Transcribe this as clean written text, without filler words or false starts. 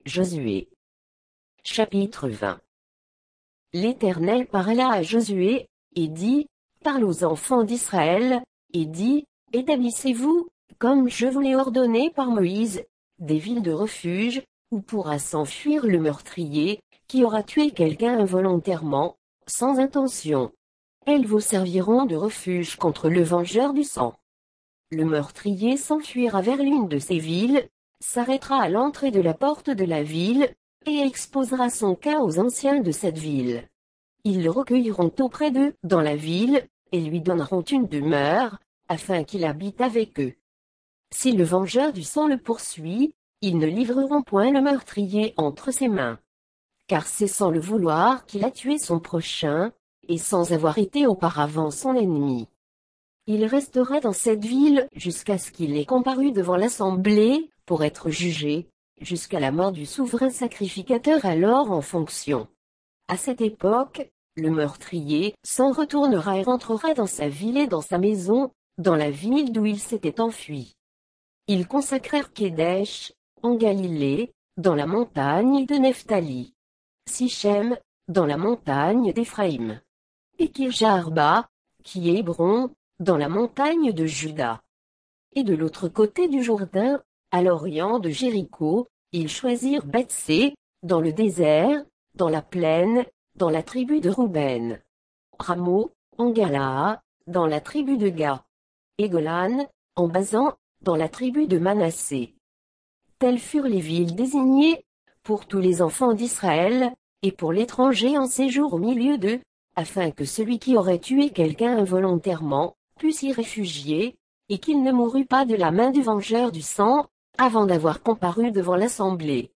Josué. Chapitre 20. L'Éternel parla à Josué, et dit, parle aux enfants d'Israël, et dit, établissez-vous, comme je vous l'ai ordonné par Moïse, des villes de refuge, où pourra s'enfuir le meurtrier, qui aura tué quelqu'un involontairement, sans intention. Elles vous serviront de refuge contre le vengeur du sang. Le meurtrier s'enfuira vers l'une de ces villes, s'arrêtera à l'entrée de la porte de la ville, et exposera son cas aux anciens de cette ville. Ils le recueilleront auprès d'eux, dans la ville, et lui donneront une demeure, afin qu'il habite avec eux. Si le vengeur du sang le poursuit, ils ne livreront point le meurtrier entre ses mains. Car c'est sans le vouloir qu'il a tué son prochain, et sans avoir été auparavant son ennemi. Il restera dans cette ville jusqu'à ce qu'il ait comparu devant l'assemblée, pour être jugé, jusqu'à la mort du souverain sacrificateur alors en fonction. À cette époque, le meurtrier s'en retournera et rentrera dans sa ville et dans sa maison, dans la ville d'où il s'était enfui. Ils consacrèrent Kédesh, en Galilée, dans la montagne de Nephtali. Sichem, dans la montagne d'Éphraïm. Et Kirja-Arba, qui est Hébron, dans la montagne de Juda. Et de l'autre côté du Jourdain, à l'orient de Jéricho, ils choisirent Bethsé, dans le désert, dans la plaine, dans la tribu de Ruben. Ramo, en Galaa, dans la tribu de Ga. Et Golan, en Basan, dans la tribu de Manassé. Telles furent les villes désignées, pour tous les enfants d'Israël, et pour l'étranger en séjour au milieu d'eux, afin que celui qui aurait tué quelqu'un involontairement, puisse y réfugier, et qu'il ne mourût pas de la main du vengeur du sang, avant d'avoir comparu devant l'assemblée.